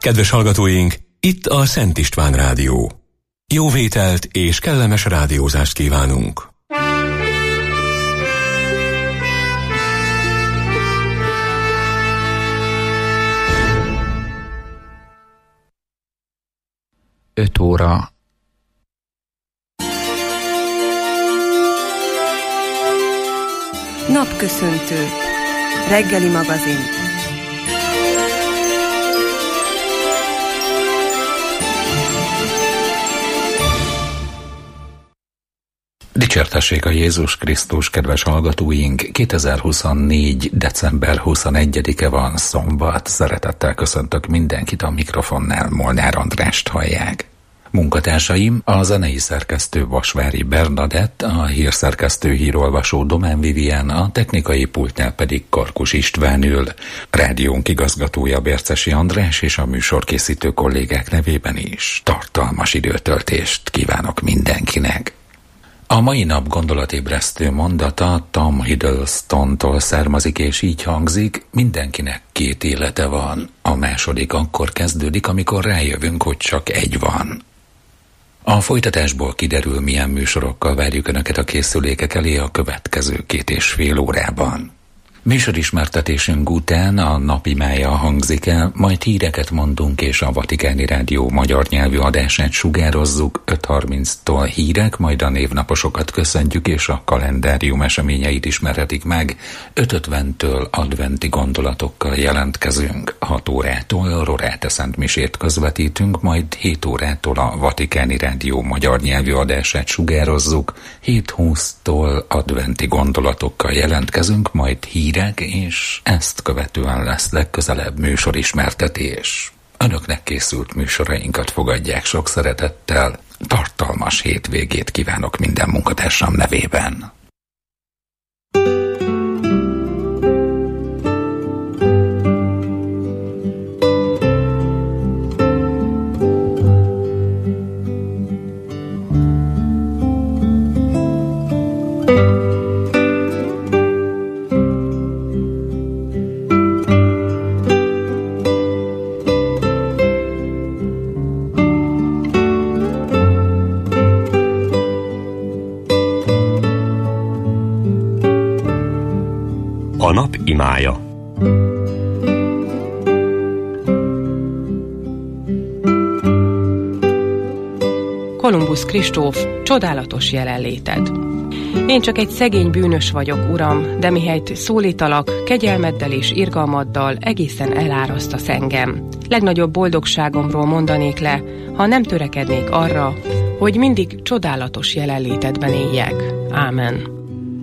Kedves hallgatóink, itt a Szent István Rádió. Jó vételt és kellemes rádiózást kívánunk! Öt óra. Napköszöntő. Reggeli magazin. Dicsértessék a Jézus Krisztus, kedves hallgatóink! 2024. december 21-e van, szombat. Szeretettel köszöntök mindenkit, a mikrofonnál Molnár Andrást hallják. Munkatársaim a zenei szerkesztő Vasvári Bernadett, a hírszerkesztő hírolvasó Domán Vivien, a technikai pultnál pedig Karkus István ül. Rádiónk igazgatója Bércesi András és a műsorkészítő kollégák nevében is tartalmas időtöltést kívánok mindenkinek. A mai nap gondolatébresztő mondata Tom Hiddleston-tól származik, és így hangzik: mindenkinek két élete van. A második akkor kezdődik, amikor rájövünk, hogy csak egy van. A folytatásból kiderül, milyen műsorokkal várjuk Önöket a készülékek elé a következő 2,5 órában. Műsorismertetésünk után a napimája hangzik el, majd híreket mondunk, és a Vatikáni Rádió magyar nyelvű adását sugározzuk. 5:30-tól hírek, majd a névnaposokat köszöntjük, és a kalendárium eseményeit ismerhetik meg. 5:50-től adventi gondolatokkal jelentkezünk. 6 órától Rorate szentmisét közvetítünk, majd 7 órától a Vatikáni Rádió magyar nyelvű adását sugározzuk. 7:20-tól adventi gondolatokkal jelentkezünk, majd hírek, és ezt követően lesz legközelebb műsorismertetés. Önöknek készült műsorainkat fogadják sok szeretettel. Tartalmas hétvégét kívánok minden munkatársam nevében. A nap imája. Kolumbusz Kristóf, csodálatos jelenléted. Én csak egy szegény bűnös vagyok, Uram, de mihelyt szólítalak, kegyelmeddel és irgalmaddal egészen elárasztasz engem. Legnagyobb boldogságomról mondanék le, ha nem törekednék arra, hogy mindig csodálatos jelenlétedben éljek. Ámen.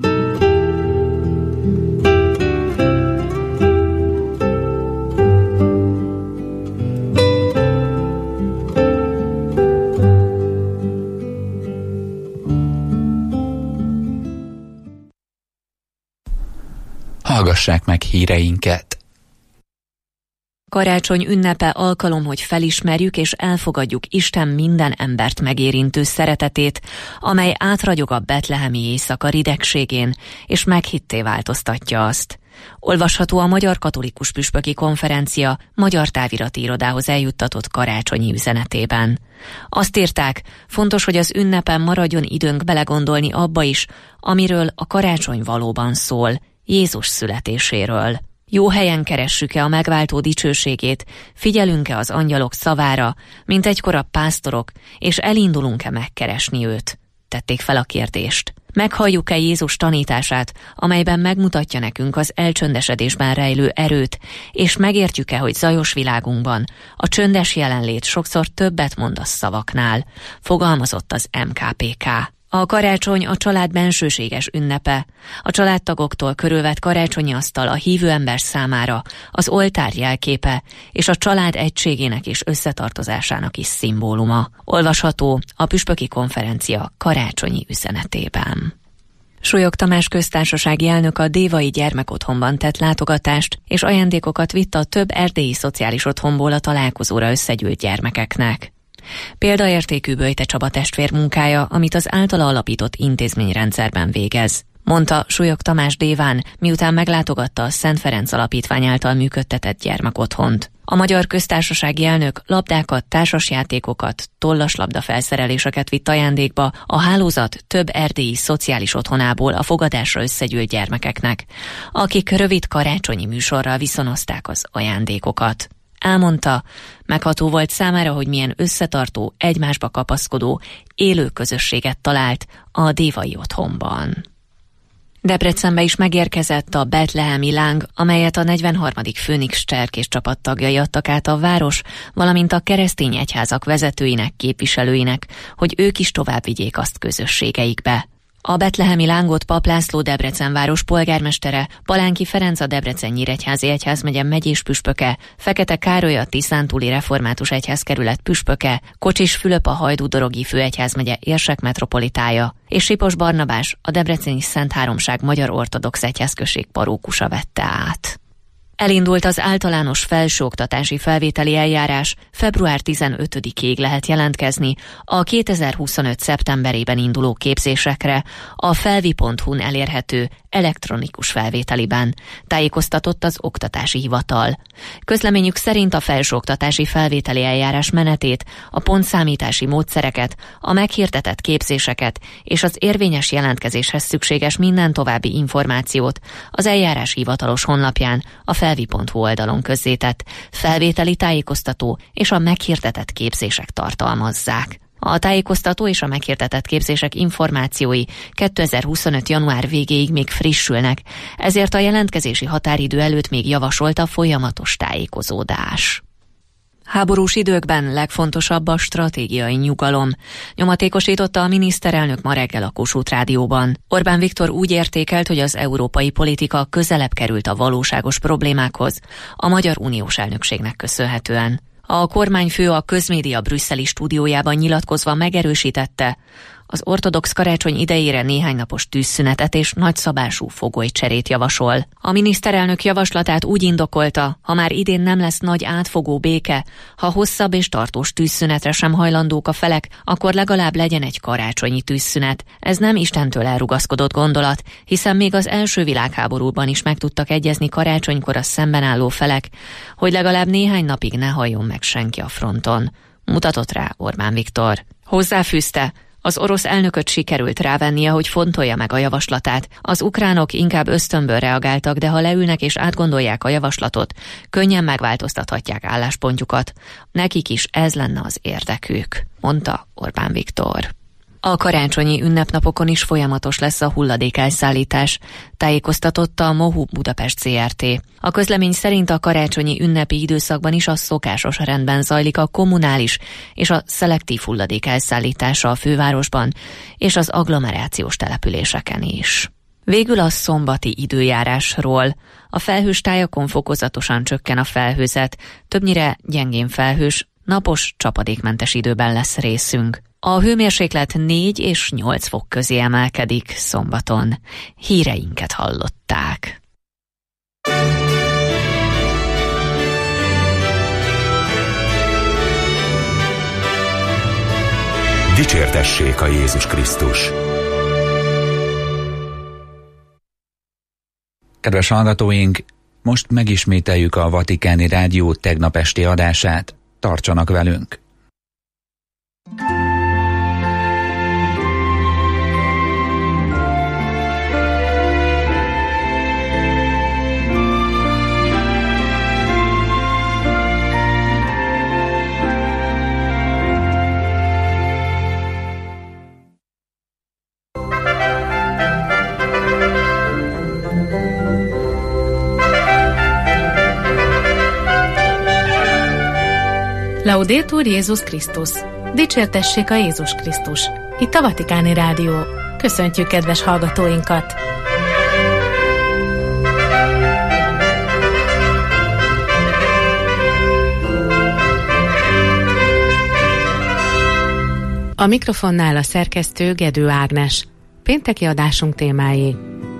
Hallgassák meg híreinket. Karácsony ünnepe alkalom, hogy felismerjük és elfogadjuk Isten minden embert megérintő szeretetét, amely átragyog a betlehemi éjszaka ridegségén, és meghitté változtatja azt. Olvasható a Magyar Katolikus Püspöki Konferencia magyar távirati irodához eljuttatott karácsonyi üzenetében. Azt írták, fontos, hogy az ünnepen maradjon időnk belegondolni abba is, amiről a karácsony valóban szól, Jézus születéséről. Jó helyen keressük-e a megváltó dicsőségét, figyelünk-e az angyalok szavára, mint egykor a pásztorok, és elindulunk-e megkeresni őt? Tették fel a kérdést. Meghalljuk-e Jézus tanítását, amelyben megmutatja nekünk az elcsöndesedésben rejlő erőt, és megértjük-e, hogy zajos világunkban a csöndes jelenlét sokszor többet mond a szavaknál, fogalmazott az MKPK. A karácsony a család bensőséges ünnepe. A családtagoktól körülvett karácsonyi asztal a hívő ember számára az oltár jelképe, és a család egységének és összetartozásának is szimbóluma. Olvasható a Püspöki Konferencia karácsonyi üzenetében. Súlyog Tamás köztársasági elnök a Dévai gyermekotthonban tett látogatást, és ajándékokat vitt a több erdélyi szociális otthonból a találkozóra összegyűlt gyermekeknek. Példaértékű Böjte Csaba testvér munkája, amit az általa alapított intézményrendszerben végez. mondta Súlyog Tamás déván, miután meglátogatta a Szent Ferenc Alapítvány által működtetett gyermekotthont. A Magyar Köztársasági elnök labdákat, társasjátékokat, tollaslabda felszereléseket vitt ajándékba a hálózat több erdélyi szociális otthonából a fogadásra összegyűlt gyermekeknek, akik rövid karácsonyi műsorral viszonozták az ajándékokat. Elmondta, megható volt számára, hogy milyen összetartó, egymásba kapaszkodó, élő közösséget talált a dévai otthonban. Debrecenbe is megérkezett a betlehemi láng, amelyet a 43. Főnix cserkés csapat tagjai adtak át a város, valamint a keresztény egyházak vezetőinek, képviselőinek, hogy ők is tovább vigyék azt közösségeikbe. A betlehemi lángot Pap László Debrecen város polgármestere, Palánki Ferenc a Debrecen-Nyíregyházi egyházmegye megyés püspöke, Fekete Károly a Tiszántúli Református Egyházkerület püspöke, Kocsis Fülöp a Hajdú-Dorogi Főegyházmegye érsek metropolitája, és Sipos Barnabás a Debreceni Szent Háromság Magyar Ortodox Egyházközség parókusa vette át. Elindult az általános felsőoktatási felvételi eljárás, február 15-ig lehet jelentkezni a 2025. szeptemberében induló képzésekre a felvi.hu-n elérhető elektronikus felvételiben, tájékoztatott az Oktatási Hivatal. Közleményük szerint a felsőoktatási felvételi eljárás menetét, a pontszámítási módszereket, a meghirdetett képzéseket és az érvényes jelentkezéshez szükséges minden további információt az eljárás hivatalos honlapján, a felvi.hu oldalon közzétett felvételi tájékoztató és a meghirdetett képzések tartalmazzák. A tájékoztató és a meghirdetett képzések információi 2025. január végéig még frissülnek, ezért a jelentkezési határidő előtt még javasolt a folyamatos tájékozódás. Háborús időkben legfontosabb a stratégiai nyugalom, nyomatékosította a miniszterelnök ma reggel a Kossuth Rádióban. Orbán Viktor úgy értékelt, hogy az európai politika közelebb került a valóságos problémákhoz, a Magyar Uniós elnökségnek köszönhetően. A kormányfő a Közmédia brüsszeli stúdiójában nyilatkozva megerősítette, az ortodox karácsony idejére néhány napos tűzszünetet és nagyszabású fogolycserét javasol. A miniszterelnök javaslatát úgy indokolta, ha már idén nem lesz nagy átfogó béke, ha hosszabb és tartós tűzszünetre sem hajlandók a felek, akkor legalább legyen egy karácsonyi tűzszünet. Ez nem Istentől elrugaszkodott gondolat, hiszen még az első világháborúban is meg tudtak egyezni karácsonykor a szemben álló felek, hogy legalább néhány napig ne halljon meg senki a fronton. Mutatott rá Orbán Viktor. Hozzáfűzte, az orosz elnököt sikerült rávennie, hogy fontolja meg a javaslatát. Az ukránok inkább ösztönből reagáltak, de ha leülnek és átgondolják a javaslatot, könnyen megváltoztathatják álláspontjukat. Nekik is ez lenne az érdekük, mondta Orbán Viktor. A karácsonyi ünnepnapokon is folyamatos lesz a hulladékelszállítás, tájékoztatotta a MOHU Budapest Zrt. A közlemény szerint a karácsonyi ünnepi időszakban is a szokásos rendben zajlik a kommunális és a szelektív hulladékelszállítása a fővárosban és az agglomerációs településeken is. Végül a szombati időjárásról. A felhős tájakon fokozatosan csökken a felhőzet, többnyire gyengén felhős, napos, csapadékmentes időben lesz részünk. A hőmérséklet 4 és 8 fok közé emelkedik szombaton. Híreinket hallották. Dicsértessék a Jézus Krisztus! Kedves hallgatóink, most megismételjük a Vatikáni Rádió tegnap esti adását. Tartsanak velünk! Laudetur Jézus Krisztus! Dicsértessék a Jézus Krisztus! Itt a Vatikáni Rádió. Köszöntjük kedves hallgatóinkat! A mikrofonnál a szerkesztő Gedő Ágnes. Pénteki adásunk témái.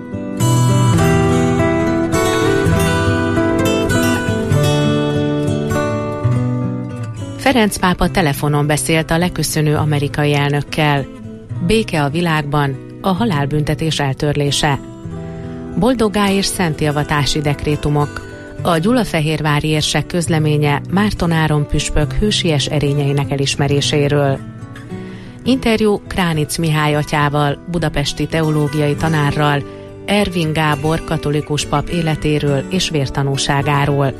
Ferenc pápa telefonon beszélt a leköszönő amerikai elnökkel. Béke a világban, a halálbüntetés eltörlése. Boldoggá és szentjavatási dekrétumok. A gyulafehérvári érsek közleménye Márton Áron püspök hősies erényeinek elismeréséről. Interjú Kránic Mihály atyával, budapesti teológiai tanárral, Ervin Gábor katolikus pap életéről és vértanúságáról.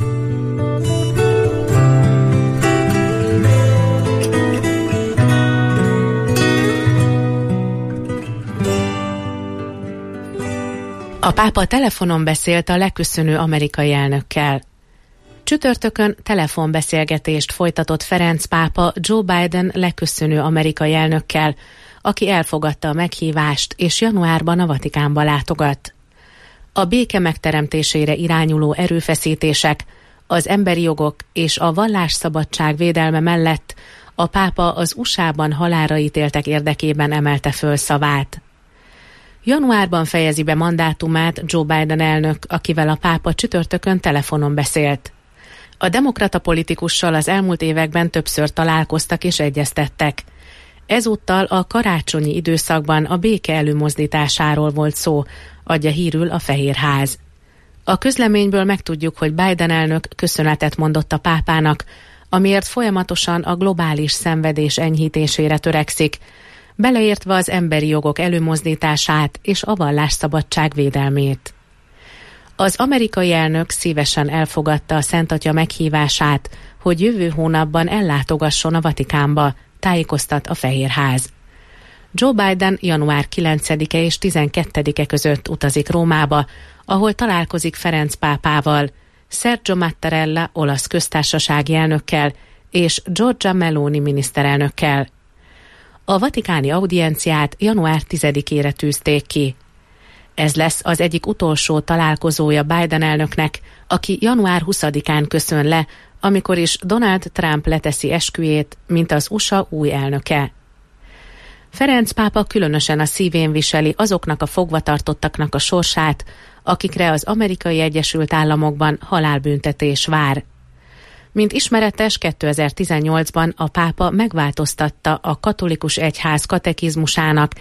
A pápa telefonon beszélt a leköszönő amerikai elnökkel. Csütörtökön telefonbeszélgetést folytatott Ferenc pápa Joe Biden leköszönő amerikai elnökkel, aki elfogadta a meghívást és januárban a Vatikánba látogat. A béke megteremtésére irányuló erőfeszítések, az emberi jogok és a vallásszabadság védelme mellett a pápa az USA-ban halálra ítéltek érdekében emelte föl szavát. Januárban fejezi be mandátumát Joe Biden elnök, akivel a pápa csütörtökön telefonon beszélt. A demokrata politikussal az elmúlt években többször találkoztak és egyeztettek. Ezúttal a karácsonyi időszakban a béke előmozdításáról volt szó, adja hírül a Fehérház. A közleményből megtudjuk, hogy Biden elnök köszönetet mondott a pápának, amiért folyamatosan a globális szenvedés enyhítésére törekszik, beleértve az emberi jogok előmozdítását és a vallásszabadság védelmét. Az amerikai elnök szívesen elfogadta a Szent Atya meghívását, hogy jövő hónapban ellátogasson a Vatikánba, tájékoztat a Fehérház. Joe Biden január 9-e és 12-e között utazik Rómába, ahol találkozik Ferenc pápával, Sergio Mattarella olasz köztársasági elnökkel és Giorgia Meloni miniszterelnökkel. A vatikáni audienciát január 10-ére tűzték ki. Ez lesz az egyik utolsó találkozója Biden elnöknek, aki január 20-án köszön le, amikor is Donald Trump leteszi esküjét, mint az USA új elnöke. Ferenc pápa különösen a szívén viseli azoknak a fogvatartottaknak a sorsát, akikre az Amerikai Egyesült Államokban halálbüntetés vár. Mint ismeretes, 2018-ban a pápa megváltoztatta a katolikus egyház katekizmusának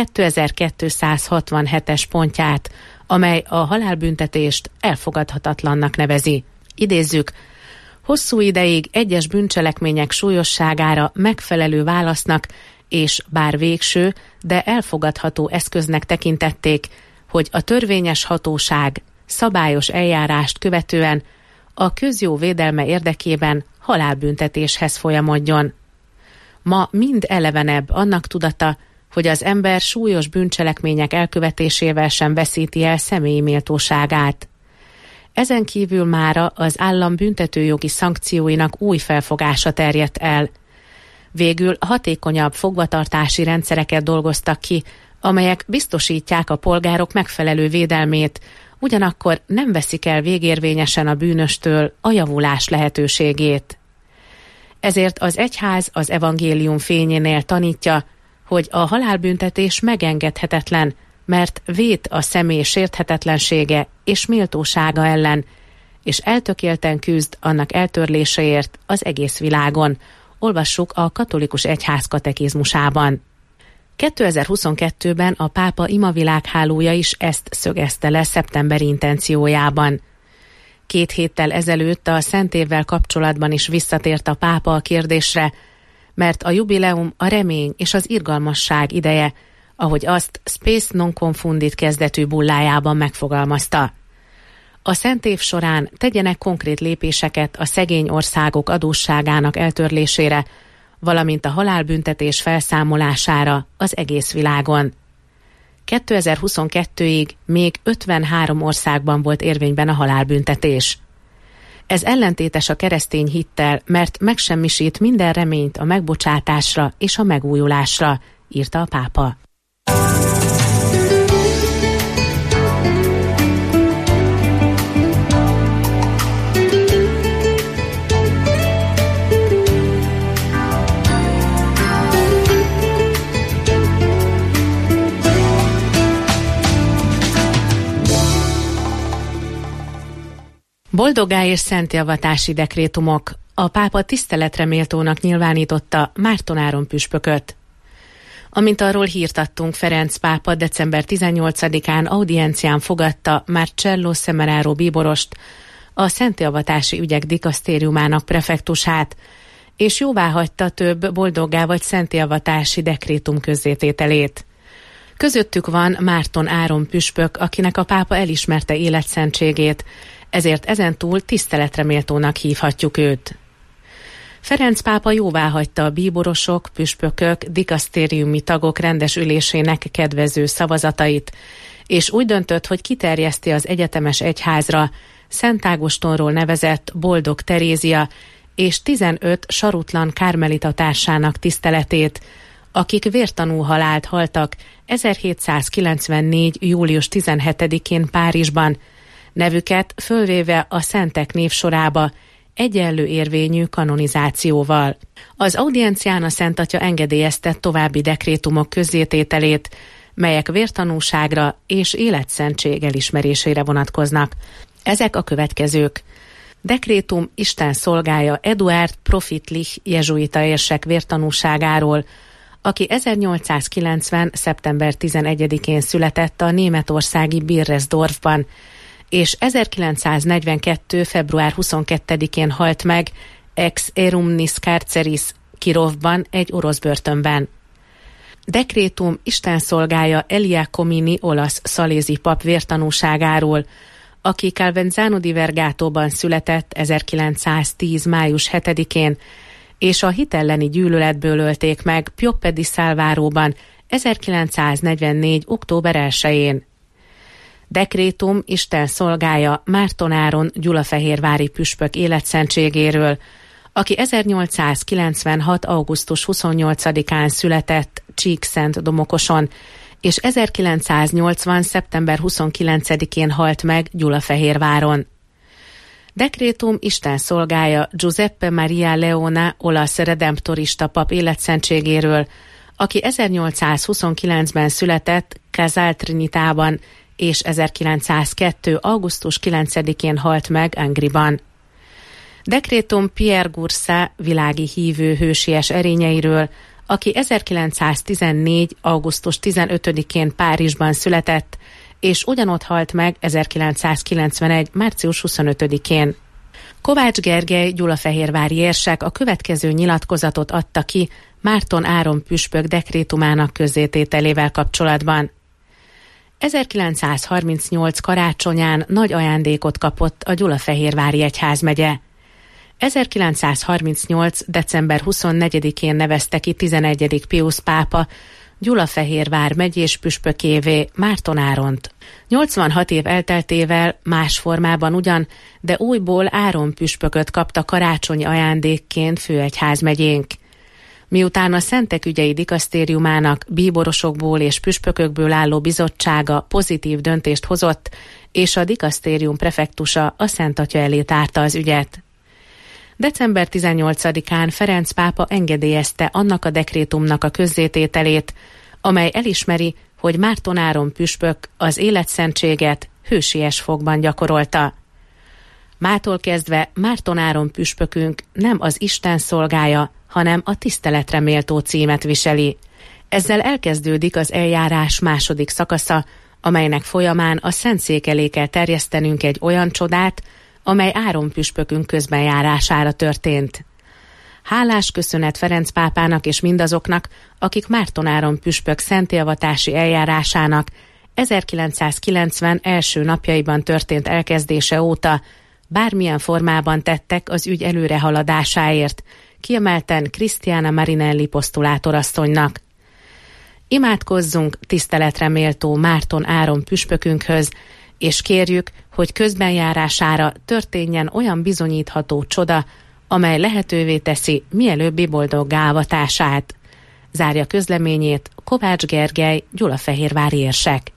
2267-es pontját, amely a halálbüntetést elfogadhatatlannak nevezi. Idézzük, hosszú ideig egyes bűncselekmények súlyosságára megfelelő válasznak, és bár végső, de elfogadható eszköznek tekintették, hogy a törvényes hatóság szabályos eljárást követően a közjó védelme érdekében halálbüntetéshez folyamodjon. Ma mind elevenebb annak tudata, hogy az ember súlyos bűncselekmények elkövetésével sem veszíti el személyi méltóságát. Ezen kívül mára az állam büntetőjogi szankcióinak új felfogása terjedt el. Végül hatékonyabb fogvatartási rendszereket dolgoztak ki, amelyek biztosítják a polgárok megfelelő védelmét, ugyanakkor nem veszik el végérvényesen a bűnöstől a javulás lehetőségét. Ezért az egyház az evangélium fényénél tanítja, hogy a halálbüntetés megengedhetetlen, mert vét a személy sérthetetlensége és méltósága ellen, és eltökélten küzd annak eltörléséért az egész világon, olvassuk a katolikus egyház katekizmusában. 2022-ben a pápa imavilághálója is ezt szögezte le szeptemberi intenciójában. 2 héttel ezelőtt a Szent Évvel kapcsolatban is visszatért a pápa a kérdésre, mert a jubileum a remény és az irgalmasság ideje, ahogy azt Spes non confundit kezdetű bullájában megfogalmazta. A Szent Év során tegyenek konkrét lépéseket a szegény országok adósságának eltörlésére, valamint a halálbüntetés felszámolására az egész világon. 2022-ig még 53 országban volt érvényben a halálbüntetés. Ez ellentétes a keresztény hittel, mert megsemmisít minden reményt a megbocsátásra és a megújulásra, írta a pápa. Boldoggá és szentjavatási dekrétumok. A pápa tiszteletre méltónak nyilvánította Márton Áron püspököt. Amint arról hírt adtunk, Ferenc pápa december 18-án audiencián fogadta Marcello Semeraro bíborost, a szentélvatási ügyek dikasztériumának prefektusát, és jóváhagyta több boldoggá vagy szentélvatási dekrétum közzétételét. Közöttük van Márton Áron püspök, akinek a pápa elismerte életszentségét, ezért ezentúl tiszteletre méltónak hívhatjuk őt. Ferenc pápa jóváhagyta a bíborosok, püspökök, dikasztériumi tagok rendes ülésének kedvező szavazatait, és úgy döntött, hogy kiterjeszti az egyetemes egyházra Szent Ágostonról nevezett Boldog Terézia és 15 sarutlan kármelita társának tiszteletét, akik vértanú halált haltak 1794. július 17-én Párizsban, nevüket fölvéve a szentek névsorába, egyenlő érvényű kanonizációval. Az audiencián a Szent Atya engedélyezte további dekrétumok közzétételét, melyek vértanúságra és életszentség elismerésére vonatkoznak. Ezek a következők. Dekrétum Isten szolgája Eduard Profitlich jezsuita érsek vértanúságáról, aki 1890. szeptember 11-én született a németországi Birresdorfban, és 1942. február 22-én halt meg ex erumnis carceris Kirovban, egy orosz börtönben. Dekrétum Isten szolgája Elia Comini olasz szalézi pap vértanúságáról, aki Calvenzano di Vergatóban született 1910. május 7-én, és a hitelleni gyűlöletből ölték meg Pioppe di Salváróban 1944. október 1-én. Dekrétum Isten szolgája Márton Áron gyulafehérvári püspök életszentségéről, aki 1896. augusztus 28-án született Csíkszent-Domokoson, és 1980. szeptember 29-én halt meg Gyulafehérváron. Dekrétum Isten szolgája Giuseppe Maria Leona olasz redemptorista pap életszentségéről, aki 1829-ben született Casal Trinitában, és 1902. augusztus 9-én halt meg Angriban. Dekrétum Pierre Gursa világi hívő hősies erényeiről, aki 1914. augusztus 15-én Párizsban született, és ugyanott halt meg 1991. március 25-én. Kovács Gergely gyulafehérvári érsek a következő nyilatkozatot adta ki Márton Áron püspök dekrétumának közzétételével kapcsolatban. 1938 karácsonyán nagy ajándékot kapott a Gyulafehérvári egyházmegye. 1938. december 24-én nevezte ki 11. Piusz pápa Gyulafehérvár megyés püspökévé Márton Áront. 86 év elteltével más formában ugyan, de újból Áron püspököt kapta karácsonyi ajándékként főegyházmegyénk. Miután a Szentek ügyei dikasztériumának bíborosokból és püspökökből álló bizottsága pozitív döntést hozott, és a dikasztérium prefektusa a Szent Atya elé tárta az ügyet. December 18-án Ferenc pápa engedélyezte annak a dekrétumnak a közzétételét, amely elismeri, hogy Márton Áron püspök az életszentséget hősies fogban gyakorolta. Mától kezdve Márton Áron püspökünk nem az Isten szolgája, hanem a tiszteletre méltó címet viseli. Ezzel elkezdődik az eljárás második szakasza, amelynek folyamán a Szentszék elé kell terjesztenünk egy olyan csodát, amely Áron püspökünk közbenjárására történt. Hálás köszönet Ferenc pápának és mindazoknak, akik Márton Áron püspök szentélvatási eljárásának 1990 első napjaiban történt elkezdése óta bármilyen formában tettek az ügy előrehaladásáért, kiemelten Krisztiána Marinelli posztulátorasszonynak. Imádkozzunk tiszteletre méltó Márton Áron püspökünkhöz, és kérjük, hogy közbenjárására történjen olyan bizonyítható csoda, amely lehetővé teszi mielőbbi boldoggá avatását. Zárja közleményét Kovács Gergely, gyulafehérvári érsek.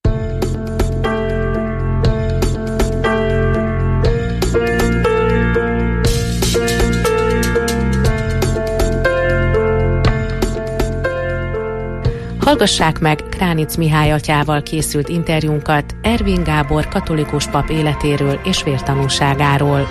Hallgassák meg Kránic Mihály atyával készült interjúnkat Ervin Gábor katolikus pap életéről és vértanúságáról.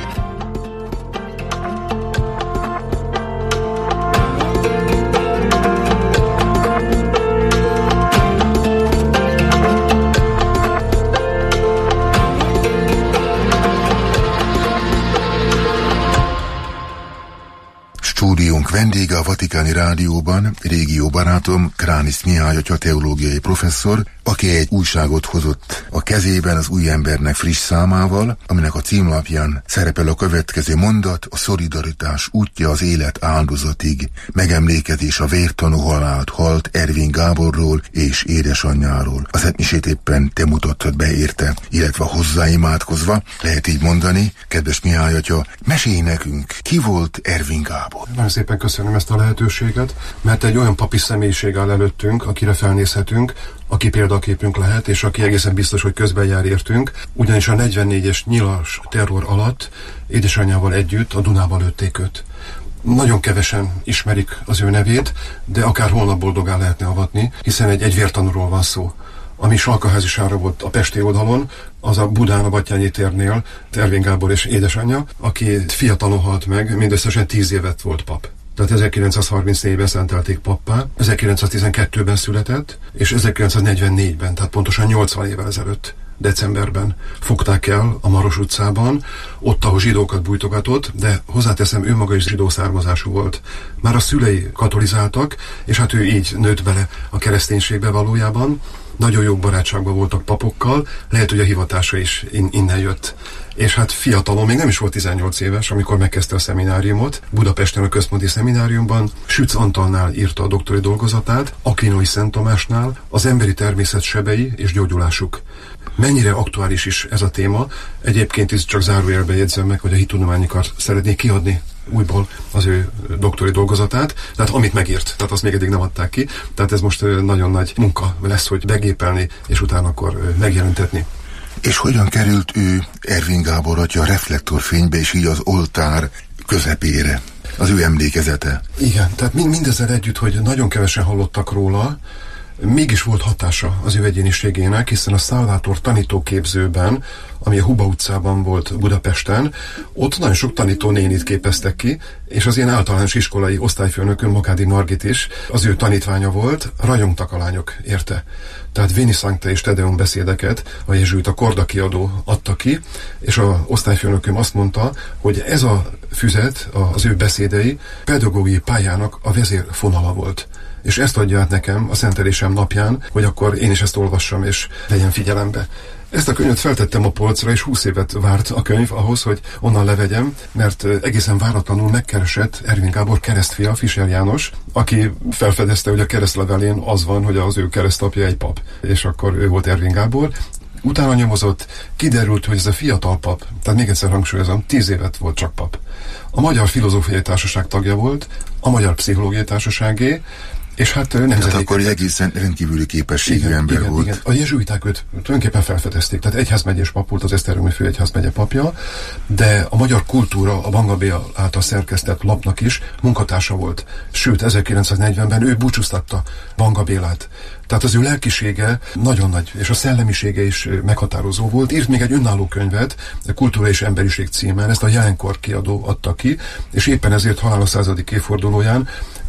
Stúdiónk vendége a Vatikáni Rádióban, régió barátom, Kránisz Mihály atya, teológiai professzor, aki egy újságot hozott a kezében az Új Embernek friss számával, aminek a címlapján szerepel a következő mondat: a szolidaritás útja az élet áldozatig, megemlékezés a vértanú halált halt Ervin Gáborról és édesanyjáról. Az szentmisét éppen te mutattad be érte, illetve hozzáimádkozva, lehet így mondani. Kedves Mihály atya, mesélj nekünk, ki volt Ervin Gábor? Nagyon szépen köszönöm ezt a lehetőséget, mert egy olyan papi személyiség áll előttünk, akire felnézhetünk, aki példaképünk lehet, és aki egészen biztos, hogy közben jár értünk, ugyanis a 44-es nyilas terror alatt édesanyjával együtt a Dunába lőtték őt. Nagyon kevesen ismerik az ő nevét, de akár holnap boldogá lehetne avatni, hiszen egy vértanúról van szó. Ami Salkaházisára volt a pesti oldalon, az a Budán, a Batthyányi térnél Ervin Gábor és édesanyja, aki fiatalon halt meg, mindösszesen 10 évet volt pap. Tehát 1934-ben szentelték pappá, 1912-ben született, és 1944-ben, tehát pontosan 80 évvel ezelőtt, decemberben fogták el a Maros utcában, ott, ahol zsidókat bújtogatott, de hozzáteszem, ő maga is zsidó származású volt. Már a szülei katolizáltak, és hát ő így nőtt bele a kereszténységbe valójában. Nagyon jó barátságban voltak papokkal, lehet, hogy a hivatása is innen jött. És hát fiatalon, még nem is volt 18 éves, amikor megkezdte a szemináriumot, Budapesten a központi szemináriumban, Sütz Antalnál írta a doktori dolgozatát, Akvinói Szent Tamásnál, az emberi természet sebei és gyógyulásuk. Mennyire aktuális is ez a téma, egyébként is csak zárójelben jegyzem meg, hogy a Hittudományi Kar szeretné kiadni újból az ő doktori dolgozatát, tehát amit megírt, tehát azt még eddig nem adták ki, tehát ez most nagyon nagy munka lesz, hogy begépelni, és utána akkor megjelentetni. És hogyan került ő, Ervin Gábor atya, a reflektorfénybe, és így az oltár közepére, az ő emlékezete? Igen, tehát mindezzel együtt, hogy nagyon kevesen hallottak róla, mégis volt hatása az ő egyéniségének, hiszen a Salvator tanítóképzőben, ami a Huba utcában volt Budapesten, ott nagyon sok tanítónénit képeztek ki, és az ilyen általános iskolai osztályfőnökön, Makádi Margit is az ő tanítványa volt, rajongtak a lányok érte. Tehát Veni Sancte és Tedeum beszédeket a jezsuita Korda kiadó adta ki, és az osztályfőnököm azt mondta, hogy ez a füzet, az ő beszédei pedagógiai pályának a vezérfonala volt. És ezt adja át nekem a szentelésem napján, hogy akkor én is ezt olvassam és vegyem figyelembe. Ezt a könyvet feltettem a polcra, és 20 évet várt a könyv ahhoz, hogy onnan levegyem, mert egészen váratlanul megkeresett Ervin Gábor keresztfia, Fischer János, aki felfedezte, hogy a keresztlevelén az van, hogy az ő keresztapja egy pap, és akkor ő volt Ervin Gábor. Utána nyomozott, kiderült, hogy ez a fiatal pap, tehát még egyszer hangsúlyozom, 10 évet volt csak pap. A Magyar Filozófiai Társaság tagja volt, a Magyar Pszichológiai Társaságé, és hát nemzeti... Tehát akkor egészen rendkívüli képességű ember volt. Igen. A jezsuiták őt tulajdonképpen felfedezték. Tehát egyházmegyes pap volt, az Esztergomi főegyházmegye papja, de a Magyar Kultúra, a Banga Béla által szerkesztett lapnak is munkatársa volt. Sőt, 1940-ben ő búcsúztatta Banga Bélát. Tehát az ő lelkisége nagyon nagy, és a szellemisége is meghatározó volt. Írt még egy önálló könyvet, a Kultúra és Emberiség címen, ezt a Jelenkor kiadó adta ki, és éppen ezért halála 100. évfordulóján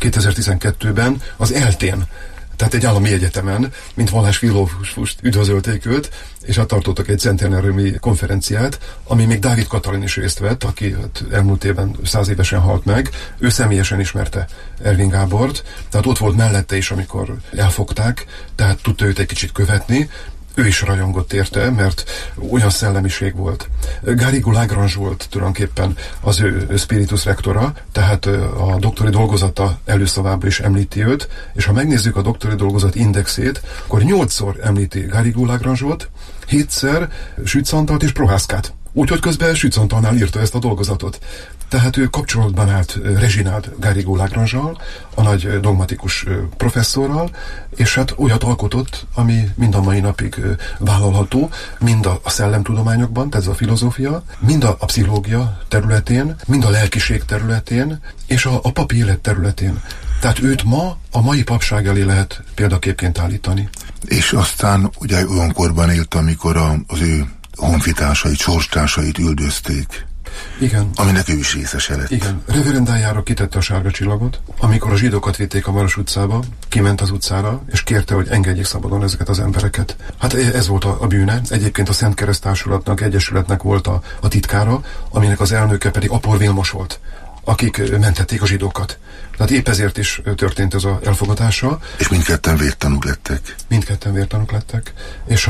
2012-ben az ELTÉN, tehát egy állami egyetemen, mint vallásfilozófust üdvözölték őt, és hát tartottak egy centenáriumi konferenciát, ami még Dávid Katalin is részt vett, aki elmúlt évben 100 évesen halt meg. Ő személyesen ismerte Ervin Gábort, tehát ott volt mellette is, amikor elfogták, tehát tudta őt egy kicsit követni. Ő is rajongott érte, mert olyan szellemiség volt. Garrigou Lagrange volt tulajdonképpen az ő spiritus rectora, tehát a doktori dolgozata előszavából is említi őt, és ha megnézzük a doktori dolgozat indexét, akkor 8-szor említi Garrigou Lagrange-ot, 7-szer Sütz Antalt és Prohászkát. Úgyhogy közben Sütz Antalnál írta ezt a dolgozatot. Tehát ő kapcsolatban állt Reginald Garrigou Lagrange-al, a nagy dogmatikus professzorral, és hát olyat alkotott, ami mind a mai napig vállalható, mind a szellemtudományokban, tehát ez a filozófia, mind a pszichológia területén, mind a lelkiség területén, és a papi élet területén. Tehát őt ma a mai papság elé lehet példaképként állítani. És aztán ugye olyan korban élt, amikor az ő honfitársait, sorstársait üldözték. Igen. Aminek ő is részese lett. Igen. Reverendájára kitette a sárga csillagot, amikor a zsidókat vitték a Maros utcába, kiment az utcára, és kérte, hogy engedjék szabadon ezeket az embereket. Hát ez volt a bűne. Egyébként a Szent Kereszt Társulatnak, egyesületnek volt a titkára, aminek az elnöke pedig Apor Vilmos volt. akik mentették a zsidókat. Tehát épp ezért is történt ez az elfogadása. És mindketten vértanúk lettek. Mindketten vértanúk lettek. És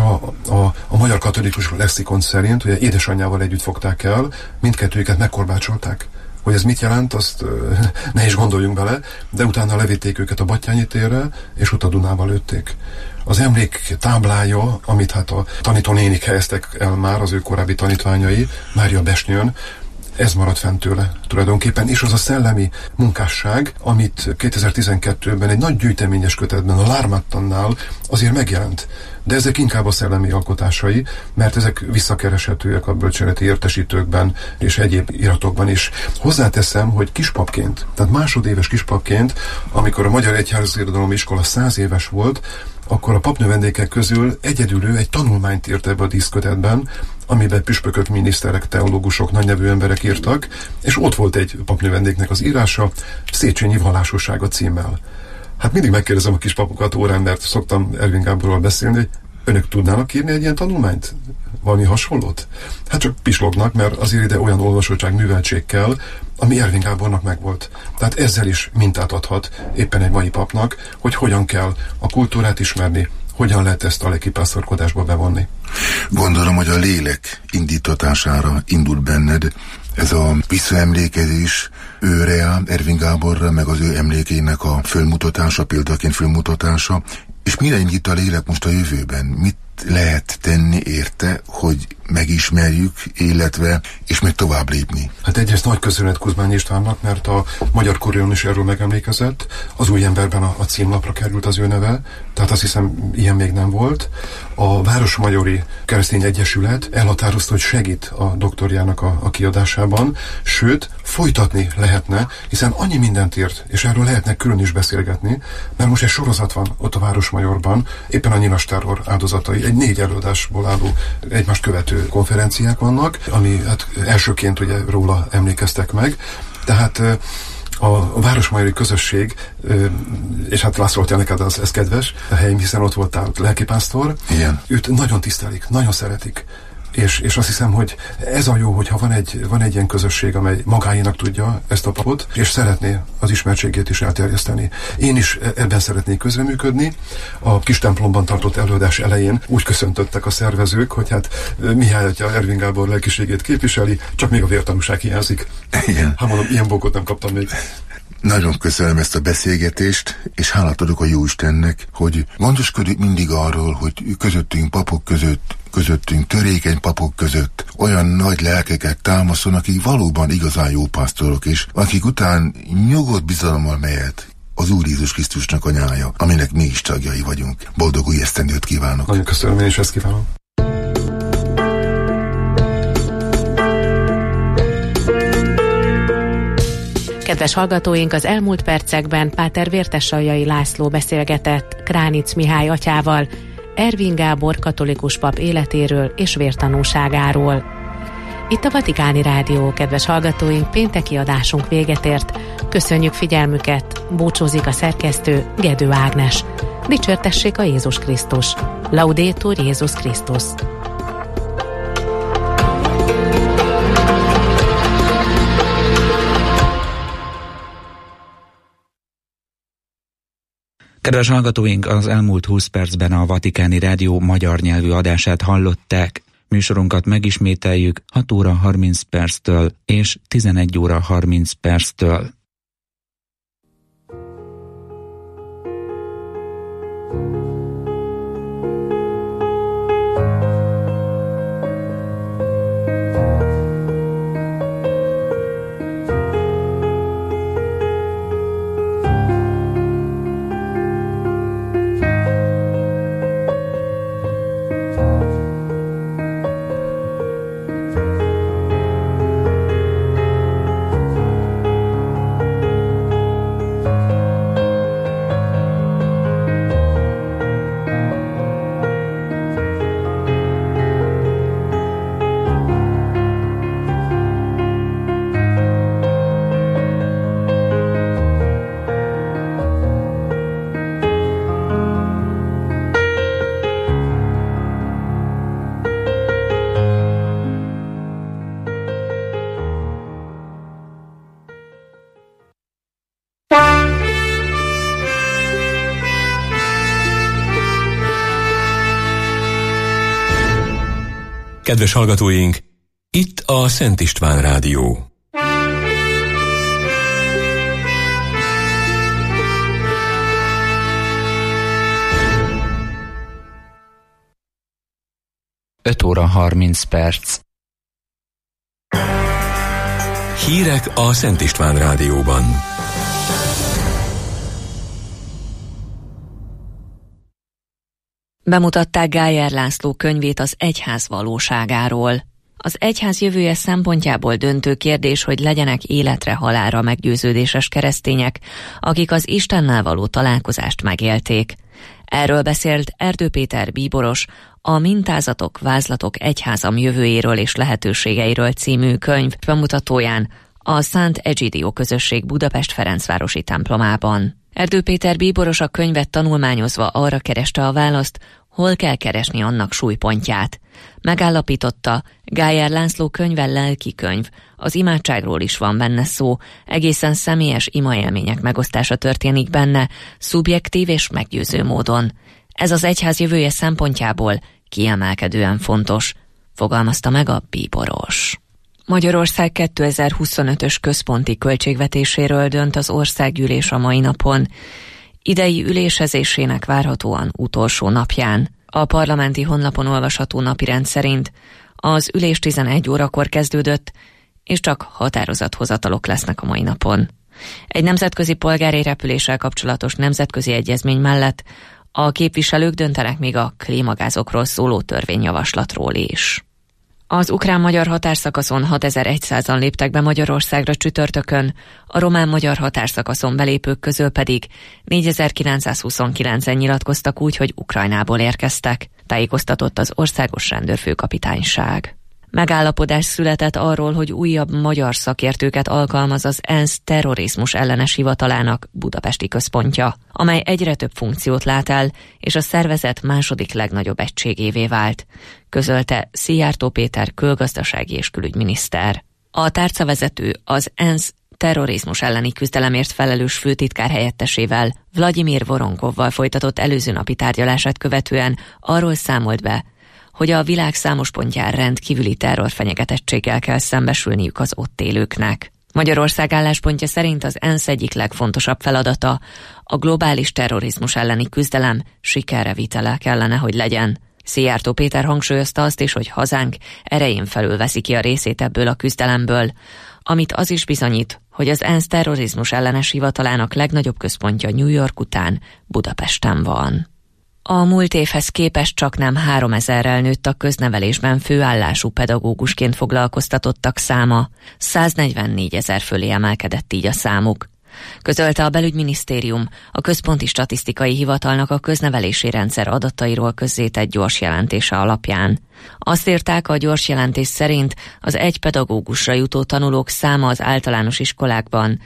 a magyar katolikus lexikon szerint, ugye édesanyjával együtt fogták el, mindkettőjüket megkorbácsolták. Hogy ez mit jelent, azt ne is gondoljunk bele, de utána levitték őket a Battyányi térre, és ott a Dunába lőtték. Az emlék táblája, amit hát a tanítónénik helyeztek el már, az ő korábbi tanítványai, Mária Besnyőn, ez maradt fent tőle tulajdonképpen, és az a szellemi munkásság, amit 2012-ben egy nagy gyűjteményes kötetben, a Lármattannál azért megjelent. De ezek inkább a szellemi alkotásai, mert ezek visszakereshetőek a bölcseleti értesítőkben és egyéb iratokban is. Hozzáteszem, hogy kispapként, tehát másodéves kispapként, amikor a Magyar Egyházirodalmi Iskola 100 éves volt, akkor a papnövendékek közül egyedül ő egy tanulmányt írt ebbe a díszkötetben, amiben püspökök, miniszterek, teológusok, nagynevű emberek írtak, és ott volt egy papnövendéknek az írása, Széchenyi vallásossága címmel. Hát mindig megkérdezem a kispapokat órán, mert szoktam Ervin Gáborról beszélni, hogy önök tudnának írni egy ilyen tanulmányt? Valami hasonlót? Hát csak pislognak, mert azért ide olyan olvasottság, műveltség kell, ami Ervin Gábornak megvolt. Tehát ezzel is mintát adhat éppen egy mai papnak, hogy hogyan kell a kultúrát ismerni, hogyan lehet ezt a lelkipásztorkodásba bevonni. Gondolom, hogy a lélek indítatására indult benned ez a visszaemlékezés őre, Ervin Gáborra, meg az ő emlékének a fölmutatása, példaként fölmutatása, és mire indít a lélek most a jövőben? Mit lehet tenni érte, hogy megismerjük, illetve és meg tovább lépni? Hát egyrészt nagy köszönet Kuzmány Istvánnak, mert a Magyar Kurión is erről megemlékezett. Az Új Emberben a címlapra került az ő neve, tehát azt hiszem, ilyen még nem volt. A Városmajori Keresztény Egyesület elhatározta, hogy segít a doktorjának a kiadásában, sőt, folytatni lehetne, hiszen annyi mindent írt, és erről lehetne külön is beszélgetni, mert most egy sorozat van ott a Városmajorban, éppen a nyilas terror áldozatai, egy 4 előadásból álló egymást követő konferenciák vannak, ami hát elsőként ugye róla emlékeztek meg. Tehát a Városmajori közösség, és hát László, te neked ez kedves, a helyem, hiszen ott voltál lelkipásztor, igen. Őt nagyon tisztelik, nagyon szeretik. És azt hiszem, hogy ez a jó, hogyha van egy ilyen közösség, amely magáénak tudja ezt a papot, és szeretné az ismertségét is elterjeszteni. Én is ebben szeretnék közreműködni. A kis templomban tartott előadás elején úgy köszöntöttek a szervezők, hogy hát Mihály atya Ervin Gábor lelkiségét képviseli, csak még a vértanúság hiányzik. Igen. Hát mondom, ilyen bókot nem kaptam még. Nagyon köszönöm ezt a beszélgetést, és hálát adok a Jóistennek, hogy gondoskodik mindig arról, hogy közöttünk papok közöttünk törékeny papok között olyan nagy lelkeket támaszon, akik valóban igazán jó pásztorok, és akik után nyugodt bizalommal mehet az Úr Jézus Krisztusnak a nyája, aminek mi is tagjai vagyunk. Boldog új esztendőt kívánok! Nagyon köszönöm, én is ezt kívánom. Kedves hallgatóink, az elmúlt percekben Páter Vértesaljai László beszélgetett Kránic Mihály atyával, Ervin Gábor katolikus pap életéről és vértanúságáról. Itt a Vatikáni Rádió, kedves hallgatóink, pénteki adásunk véget ért. Köszönjük figyelmüket, búcsúzik a szerkesztő, Gedő Ágnes. Dicsértessék a Jézus Krisztus. Laudétur Jézus Krisztus. Kedves hallgatóink, az elmúlt 20 percben a Vatikáni Rádió magyar nyelvű adását hallották. Műsorunkat megismételjük 6 óra 30 perctől és 11 óra 30 perctől. Kedves hallgatóink, itt a Szent István Rádió. Öt óra 30 perc. Hírek a Szent István Rádióban. Bemutatták Gájer László könyvét az egyház valóságáról. Az egyház jövője szempontjából döntő kérdés, hogy legyenek életre halálra meggyőződéses keresztények, akik az Istennel való találkozást megélték. Erről beszélt Erdő Péter bíboros, a Mintázatok, vázlatok egyházam jövőjéről és lehetőségeiről című könyv bemutatóján a Szent Egidio közösség Budapest Ferencvárosi templomában. Erdő Péter bíboros a könyvet tanulmányozva arra kereste a választ, hol kell keresni annak súlypontját. Megállapította, Gájer László könyve lelki könyv, az imádságról is van benne szó, egészen személyes imaélmények megosztása történik benne, szubjektív és meggyőző módon. Ez az egyház jövője szempontjából kiemelkedően fontos, fogalmazta meg a bíboros. Magyarország 2025-ös központi költségvetéséről dönt az országgyűlés a mai napon, idei ülésezésének várhatóan utolsó napján. A parlamenti honlapon olvasható napirend szerint az ülés 11 órakor kezdődött, és csak határozathozatalok lesznek a mai napon. Egy nemzetközi polgári repüléssel kapcsolatos nemzetközi egyezmény mellett a képviselők döntenek még a klímagázokról szóló törvényjavaslatról is. Az ukrán-magyar határszakaszon 6100-an léptek be Magyarországra csütörtökön, a román-magyar határszakaszon belépők közül pedig 4929-en nyilatkoztak úgy, hogy Ukrajnából érkeztek, tájékoztatott az Országos Rendőrfőkapitányság. Megállapodás született arról, hogy újabb magyar szakértőket alkalmaz az ENSZ terrorizmus ellenes hivatalának budapesti központja, amely egyre több funkciót lát el, és a szervezet második legnagyobb egységévé vált, közölte Szijjártó Péter külgazdasági és külügyminiszter. A tárcavezető az ENSZ terrorizmus elleni küzdelemért felelős főtitkár helyettesével, Vladimir Voronkovval folytatott előző napi tárgyalását követően arról számolt be, hogy a világ számos pontján rendkívüli terrorfenyegetettséggel kell szembesülniük az ott élőknek. Magyarország álláspontja szerint az ENSZ egyik legfontosabb feladata a globális terrorizmus elleni küzdelem sikerre vitele kellene, hogy legyen. Szijjártó Péter hangsúlyozta azt is, hogy hazánk erején felül veszi ki a részét ebből a küzdelemből, amit az is bizonyít, hogy az ENSZ terrorizmus ellenes hivatalának legnagyobb központja New York után Budapesten van. A múlt évhez képest csaknem 3000-rel nőtt a köznevelésben főállású pedagógusként foglalkoztatottak száma, 144 000 fölé emelkedett így a számuk. Közölte a Belügyminisztérium a Központi Statisztikai Hivatalnak a köznevelési rendszer adatairól közzétett gyors jelentése alapján. Azt írták, a gyors jelentés szerint az egy pedagógusra jutó tanulók száma az általános iskolákban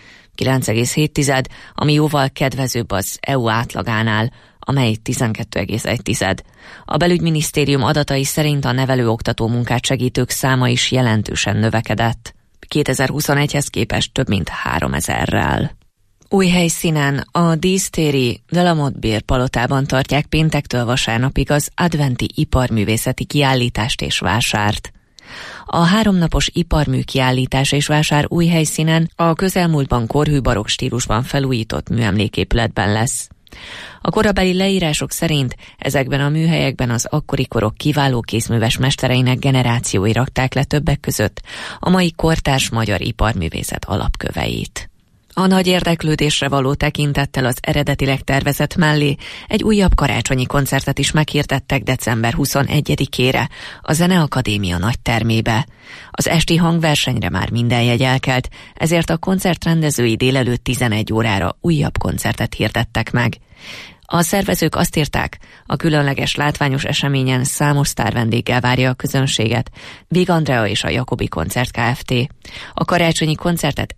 9,7, ami jóval kedvezőbb az EU átlagánál, amely 12,1. A Belügyminisztérium adatai szerint a nevelő-oktató munkát segítők száma is jelentősen növekedett. 2021-hez képest több mint 3000-rel. Új helyszínen, a dísztéri Delamot Beer palotában tartják péntektől vasárnapig az adventi iparművészeti kiállítást és vásárt. A 3 napos iparmű kiállítás és vásár új helyszínen a közelmúltban korhű barokk stílusban felújított műemléképületben lesz. A korabeli leírások szerint ezekben a műhelyekben az akkori korok kiváló kézműves mestereinek generációi rakták le többek között a mai kortárs magyar iparművészet alapköveit. A nagy érdeklődésre való tekintettel az eredetileg tervezett mellé egy újabb karácsonyi koncertet is meghirdettek december 21-ére a Zeneakadémia nagytermébe. Az esti hangversenyre már minden jegy elkelt, ezért a koncert rendezői délelőtt 11 órára újabb koncertet hirdettek meg. A szervezők azt írták, a különleges látványos eseményen számos sztárvendéggel várja a közönséget, Vig Andrea és a Jakobi Koncert Kft. A karácsonyi koncertet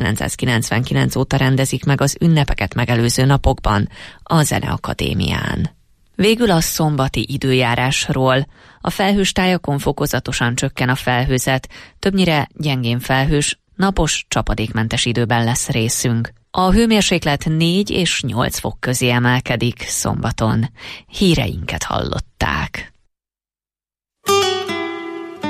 1999 óta rendezik meg az ünnepeket megelőző napokban a Zeneakadémián. Végül a szombati időjárásról. A felhős tájakon fokozatosan csökken a felhőzet, többnyire gyengén felhős, napos, csapadékmentes időben lesz részünk. A hőmérséklet 4 és 8 fok közé emelkedik szombaton. Híreinket hallották.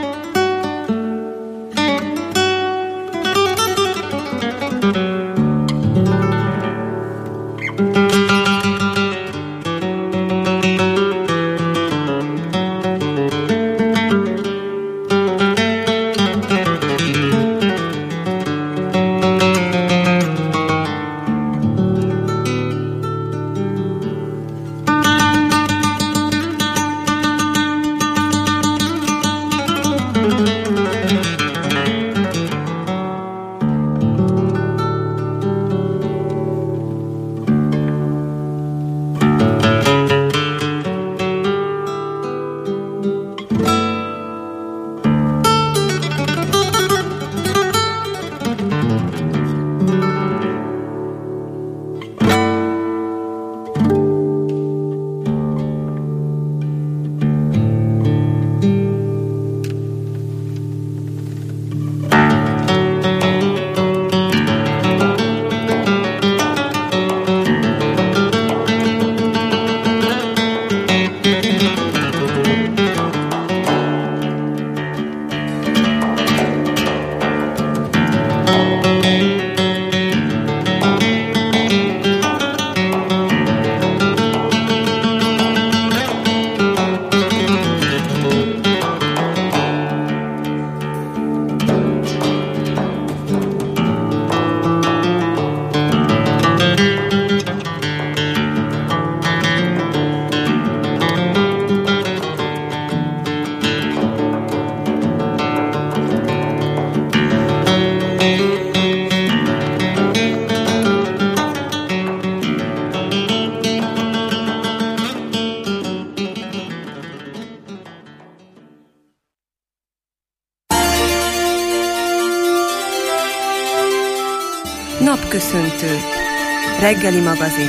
Napköszöntő. Reggeli magazin.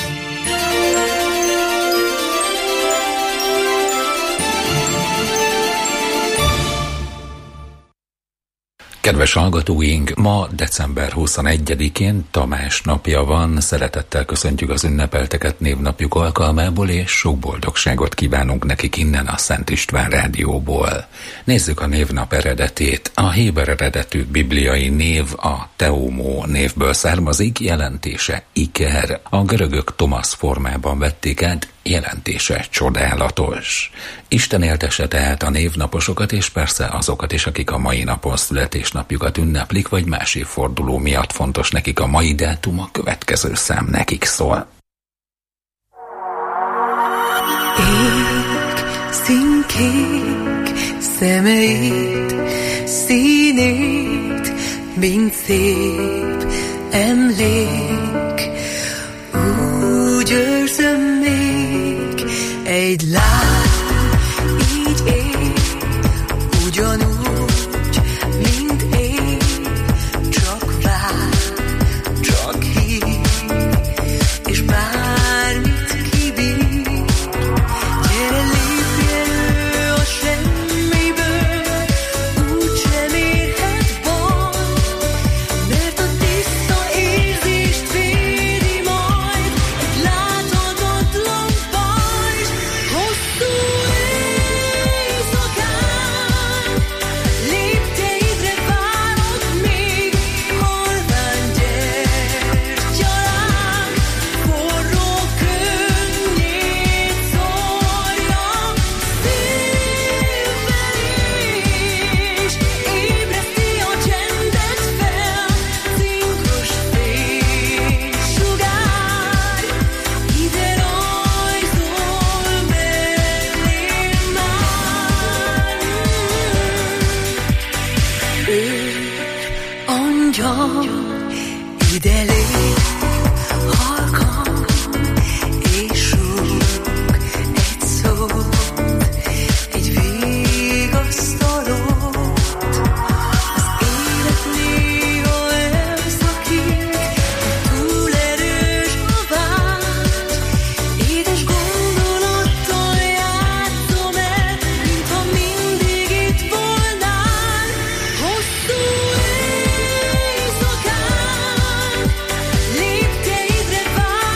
Kedves hallgatóink, ma december 21-én Tamás napja van, szeretettel köszöntjük az ünnepelteket névnapjuk alkalmából, és sok boldogságot kívánunk nekik innen a Szent István Rádióból. Nézzük a névnap eredetét. A héber eredetű bibliai név a Teomó névből származik, jelentése Iker. A görögök Tomasz formában vették át, jelentése csodálatos. Isten éltesse tehát a névnaposokat, és persze azokat is, akik a mai napon születésnapjukat ünneplik, vagy más évforduló miatt fontos nekik a mai dátum, a következő szám nekik szól. Ég színkék szemeit, színét, mint szép emlék. Úgy őrzöm még egy lány, így él, ugyanúgy, mint én. Csak vár, csak hív, és bármit kibír. Gyere, lépj elő a semmiből, úgysem érhet baj, mert a tiszta érzést védi majd egy láthatatlan pajzs. Hosszú éjszakán lépteidre várok még, halvány gyertyaláng forró könnyét szórja szívvel is. Ébreszti a csendet fel, cinkos fénysugár, ide rajzol mellém már. Ő angyal, ide lép halkan, és rúg egy szót, egy vigasztalót. Az élet néha elszakít, de túl erős a vágy. Édes gondolattal játszom el, mintha mindig itt volnál. Hosszú éjszakán lépteidre várok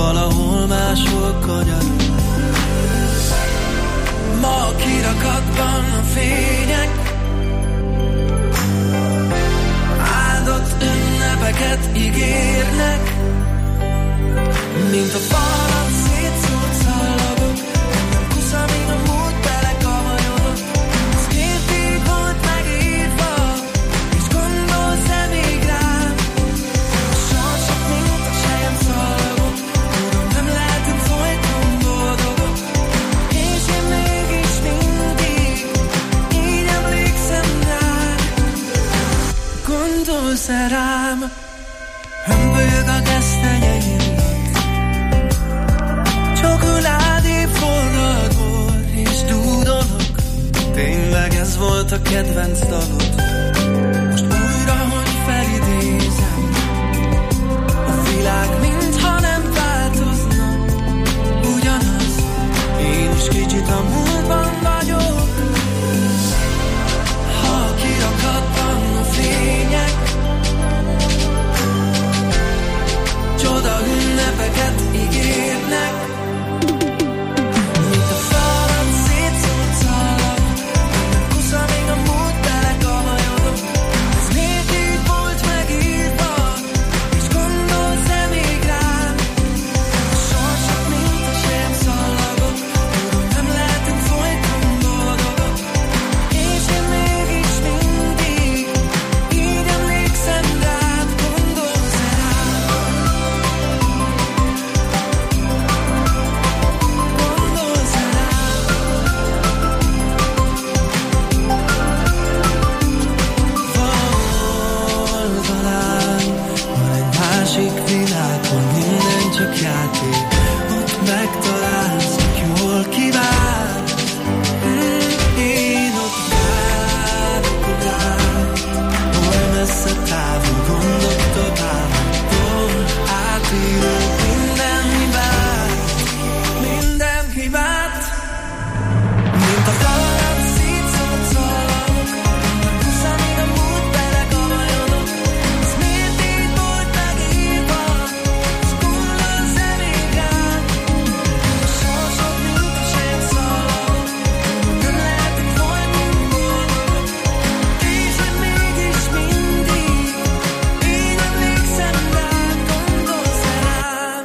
valahol máshol kanyar. Ma a kirakatban a fények áldott ünnepeket ígérnek, mint a falat szétszórt szalagok, nem kusz, amíg a múlt belekavajodott. Ez miért így volt megírva, és gondolsz-e még rám? A sorsok, mint a sejem szalagok, tudom, nem lehetünk folyton boldogok, és én mégis mindig így emlékszem rád. Gondolsz-e rám? Hömbölyög a gesztenyeim, csokoládé forrad volt, és dúdolok. Tényleg ez volt a kedvenc dalod. Most újra, hogy felidézem, a világ mintha nem változna. Ugyanaz, én is kicsit a múltban vagyok. Ha a kirakatban a fények csoda ünnepeket ígérnek, mint a falat szétszórt szalag, nem kusz, amíg a múlt belekavajodott. Ez miért így volt megírva, és gondolsz-e még rám? A sorsok, mint a sejem szalagok, tudom, nem lehetünk folyton boldogok, és én mégis mindig így emlékszem rád. Gondolsz-e rám? Gondolsz-e rám? Talán van egy másik világ, hol minden csak játék, ott megtalálsz, hogy jól kíván. Én ott várok rád, hol messze távol gondoktól támadtól, átírok minden hibát, mint a falat szétszórt szalagok, nem kusz, amíg a múlt belekavajodott. Ez miért így volt megírva, és gondolsz-e még rám? A sorsok, mint a sejem szalagok, nem lehetünk folyton boldogok, és hogy mégis mindig így emlékszem rád. Gondolsz-e rám?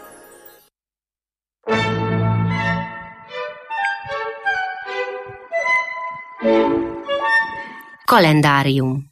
Kalendárium.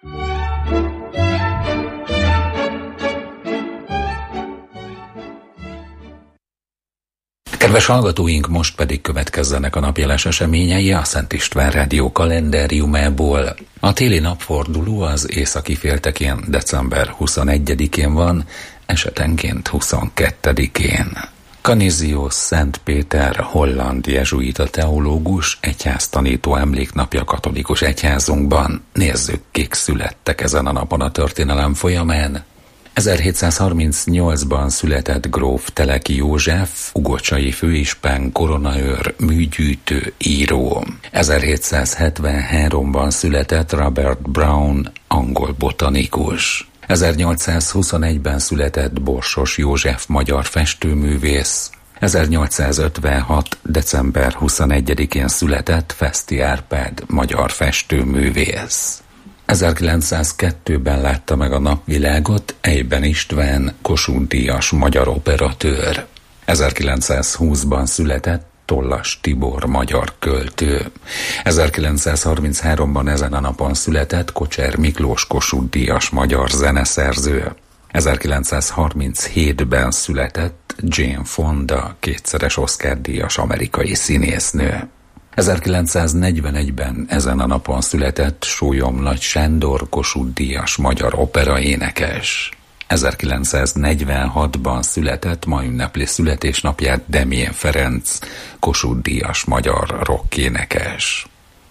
Kedves hallgatóink, most pedig következzenek a napjeles eseményei a Szent István Rádió kalendáriumából. A téli napforduló az északi féltekén december 21-én van, esetenként 22-én. Canisius Szent Péter, holland jezsuita teológus, egyháztanító emléknapja katolikus egyházunkban. Nézzük, kik születtek ezen a napon a történelem folyamán. 1738-ban született gróf Teleki József, ugocsai főispán, koronaőr, műgyűjtő, író. 1773-ban született Robert Brown, angol botanikus. 1821-ben született Borsos József, magyar festőművész. 1856. december 21-én született Feszti Árpád, magyar festőművész. 1902-ben látta meg a napvilágot Eyben István, Kossuth-díjas magyar operatőr. 1920-ban született Tollas Tibor, magyar költő. 1933-ban ezen a napon született Kocser Miklós, Kossuth-díjas magyar zeneszerző. 1937-ben született Jane Fonda, kétszeres Oscar-díjas amerikai színésznő. 1941-ben ezen a napon született Sólyom-Nagy Sándor, Kossuth-díjas magyar operaénekes. 1946-ban született, ma ünnepli születésnapját Demjén Ferenc, Kossuth-díjas magyar rockénekes.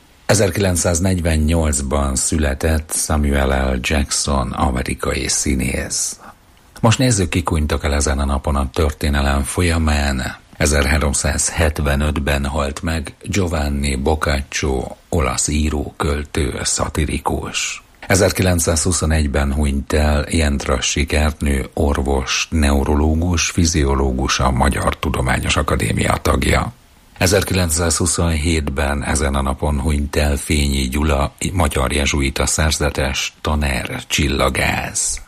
1948-ban született Samuel L. Jackson, amerikai színész. Most nézzük, kik hunytak el ezen a napon a történelem folyamán. 1375-ben halt meg Giovanni Boccaccio, olasz író, költő, szatirikus. 1921-ben hunyt el Jentra Sikernő, orvos, neurológus, fiziológus, a Magyar Tudományos Akadémia tagja. 1927-ben ezen a napon hunyt el Fényi Gyula, magyar jezsuita szerzetes, tanár, csillagász.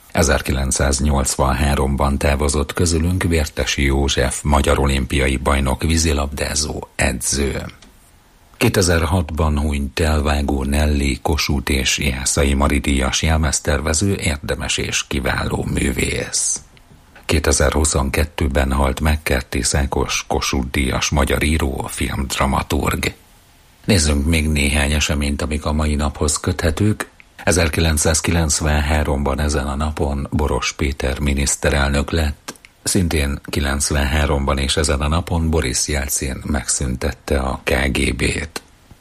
1983-ban távozott közülünk Vértesi József, magyar olimpiai bajnok, vízilabdázó, edző. 2006-ban hunyt el Vágó Nelly, Kossuth és Jászai Mari díjas jelmeztervező, érdemes és kiváló művész. 2022-ben halt meg Kertész Ákos, Kossuth díjas magyar író, filmdramaturg. Nézzünk még néhány eseményt, amik a mai naphoz köthetők. 1993-ban ezen a napon Boros Péter miniszterelnök lett, szintén 93-ban és ezen a napon Boris Jelcin megszüntette a KGB-t.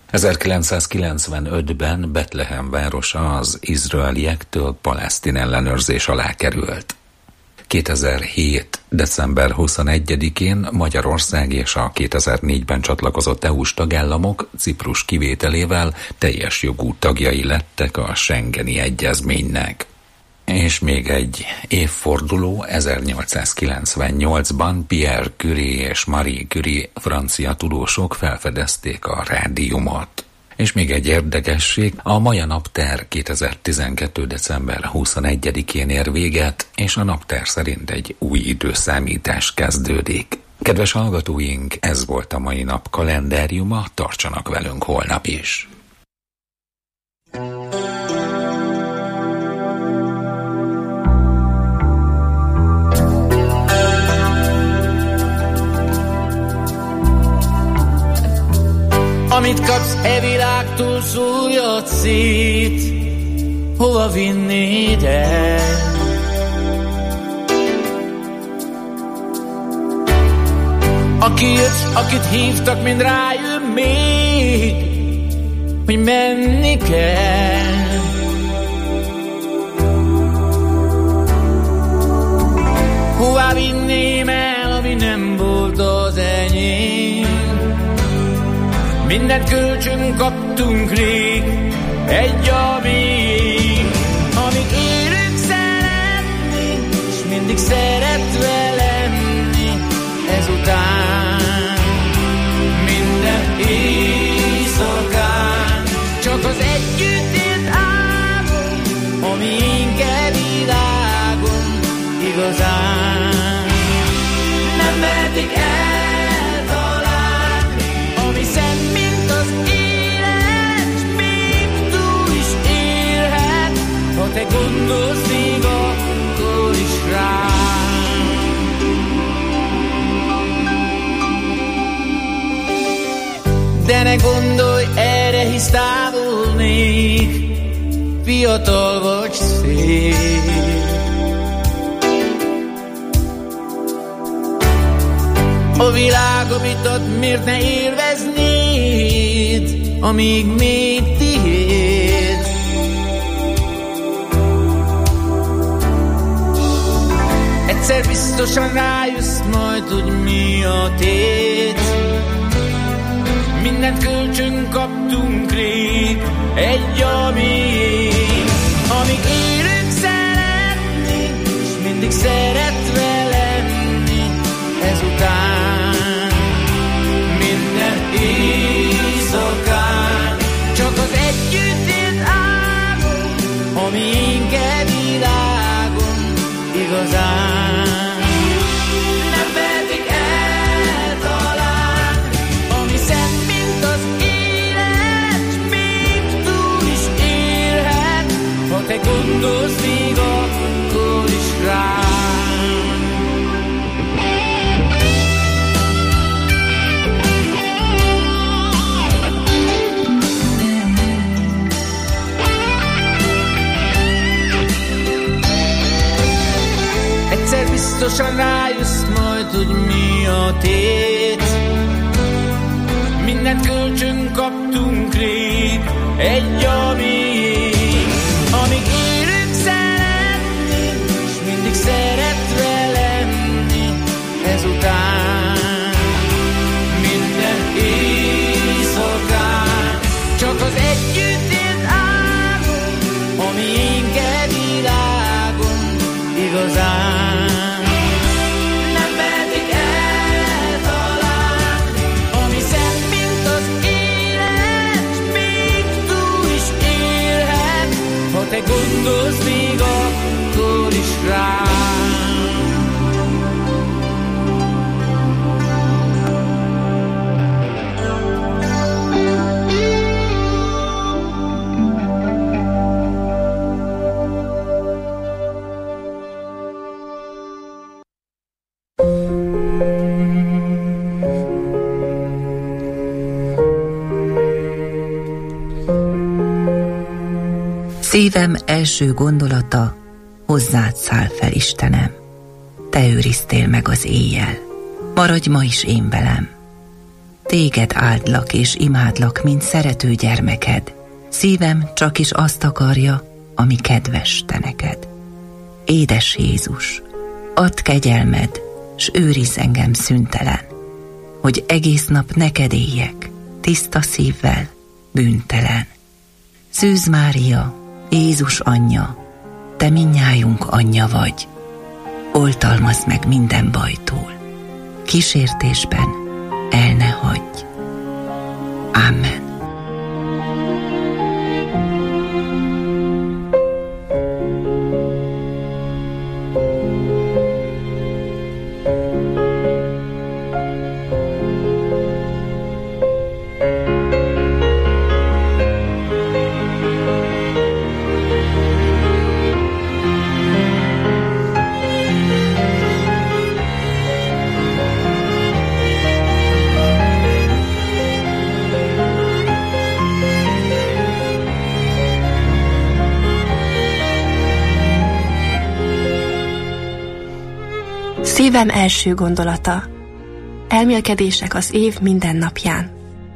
1995-ben Betlehem városa az izraeliektől palesztin ellenőrzés alá került. 2007. december 21-én Magyarország és a 2004-ben csatlakozott EU-s tagállamok Ciprus kivételével teljes jogú tagjai lettek a Schengeni Egyezménynek. És még egy évforduló, 1898-ban Pierre Curie és Marie Curie francia tudósok felfedezték a rádiumot. És még egy érdekesség, a Maja naptár 2012. december 21-én ér véget, és a naptár szerint egy új időszámítás kezdődik. Kedves hallgatóink, ez volt a mai nap kalendáriuma, tartsanak velünk holnap is! Amit kapsz e világtól, szúrjad szét, hova vinnéd el? Aki jött, akit hívtak, mind rájön még, hogy menni kell. Hová vinném el, ami nem volt az enyém? Mindent kölcsön kaptunk rég, egy a miénk. Amíg élünk szeretni, és mindig szeretve lenni, ezután minden éjszakán csak az együtt élt álom, ami inkább világon igazán nem vehetik eltalálni, ami szent, mint az élet, még túl is élhet, ha te gondolsz még akkor is rám. De ne gondolj erre, hisz távol még fiatal vagy szép. A világ, amit ad, miért ne élveznéd, amíg még tiéd? Egyszer biztosan rájössz majd, hogy mi a tét. Mindent kölcsön kaptunk rég, egy a miénk. Amíg élünk szeretni, és mindig szeretve lenni, ezután minden éjszakán csak az együtt élt álom, ami inkább világon igazán nem vehetik eltalálni, ami szent, mint az élet, még túl is élhet, ha te gondolsz még akkor is rám. Egyszer biztosan rájössz majd, hogy mi a tét. Mindent kölcsön kaptunk rég, egy a miénk. Amíg élünk szeretni, és mindig szeretve lenni, ezután minden éjszakán csak az együtt élt álom, igazán. Nem vehetik el talán, ami szent, mint az élet, s még túl is élhet, ha te gondolsz még akkor is rám. Szívem első gondolata, hozzád száll fel, Istenem. Te őriztél meg az éjjel, maradj ma is én velem. Téged áldlak és imádlak, mint szerető gyermeked. Szívem csak is azt akarja, ami kedves te neked. Édes Jézus, add kegyelmed, s őrizz engem szüntelen, hogy egész nap neked éljek, tiszta szívvel, bűntelen. Szűz Mária, Jézus anyja, te mindnyájunk anyja vagy, oltalmazd meg minden bajtól, kísértésben el ne hagyj. Amen. Szívem első gondolata. Elmélkedések az év minden napján.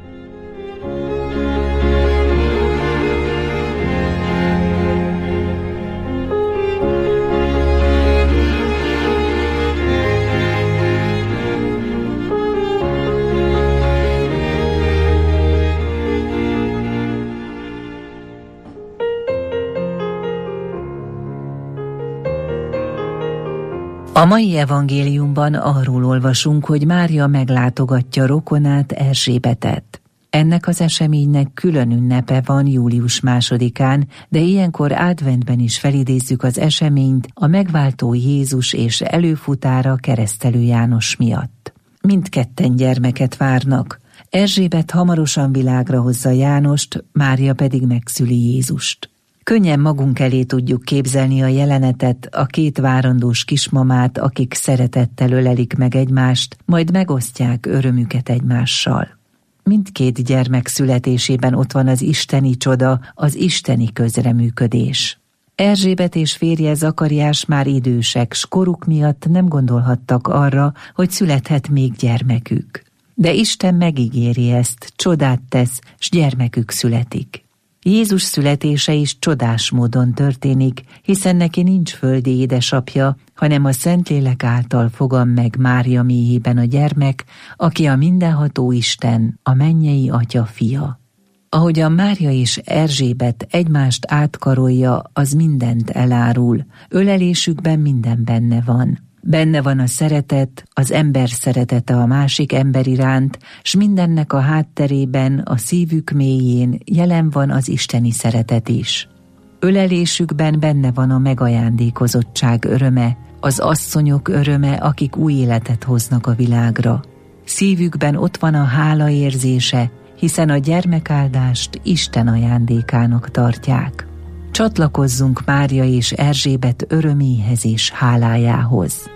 A mai evangéliumban arról olvasunk, hogy Mária meglátogatja rokonát, Erzsébetet. Ennek az eseménynek külön ünnepe van július 2-án, de ilyenkor adventben is felidézzük az eseményt a megváltó Jézus és előfutára Keresztelő János miatt. Mindketten gyermeket várnak. Erzsébet hamarosan világra hozza Jánost, Mária pedig megszüli Jézust. Könnyen magunk elé tudjuk képzelni a jelenetet, a két várandós kismamát, akik szeretettel ölelik meg egymást, majd megosztják örömüket egymással. Mindkét gyermek születésében ott van az isteni csoda, az isteni közreműködés. Erzsébet és férje Zakariás már idősek, s koruk miatt nem gondolhattak arra, hogy születhet még gyermekük. De Isten megígéri ezt, csodát tesz, s gyermekük születik. Jézus születése is csodás módon történik, hiszen neki nincs földi édesapja, hanem a Szentlélek által fogan meg Mária méhében a gyermek, aki a mindenható Isten, a mennyei Atya fia. Ahogyan Mária és Erzsébet egymást átkarolja, az mindent elárul, ölelésükben minden benne van. Benne van a szeretet, az ember szeretete a másik ember iránt, s mindennek a hátterében, a szívük mélyén jelen van az isteni szeretet is. Ölelésükben benne van a megajándékozottság öröme, az asszonyok öröme, akik új életet hoznak a világra. Szívükben ott van a hála érzése, hiszen a gyermekáldást Isten ajándékának tartják. Csatlakozzunk Mária és Erzsébet öröméhez és hálájához.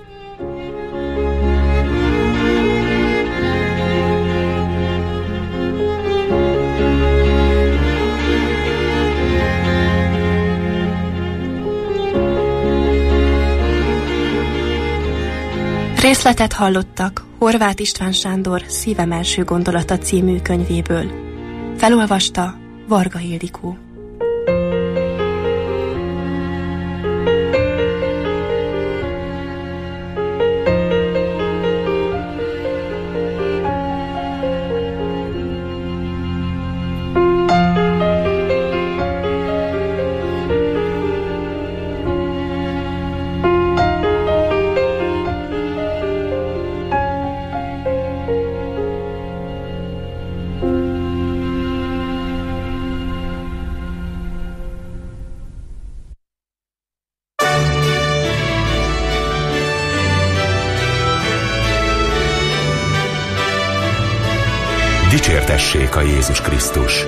Részletet hallottak Horváth István Sándor Szívem első gondolata című könyvéből. Felolvasta Varga Ildikó. Dicsértessék a Jézus Krisztus!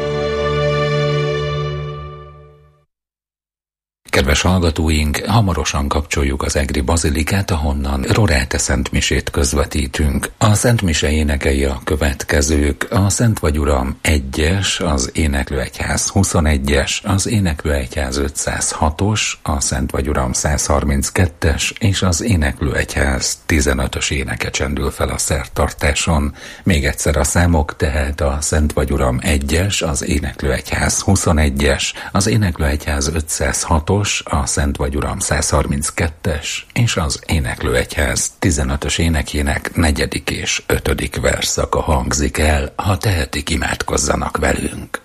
Kedves hallgatóink, hamarosan kapcsoljuk az egri bazilikát, ahonnan Rorate szentmisét közvetítünk. A szentmise énekei a következők: a Szent vagy Uram 1-es, az Éneklőegyház 21-es, az Éneklőegyház 506-os, a Szent vagy Uram 132-es és az Éneklőegyház 15-ös éneke csendül fel a szertartáson. Még egyszer a számok, tehát a Szent vagy Uram 1-es, az Éneklőegyház 21-es, az Éneklőegyház 506-os, a Szent vagy Uram 132-es és az Éneklőegyház 15-ös énekének 4. és 5. versszaka hangzik el. Ha tehetik, imádkozzanak velünk.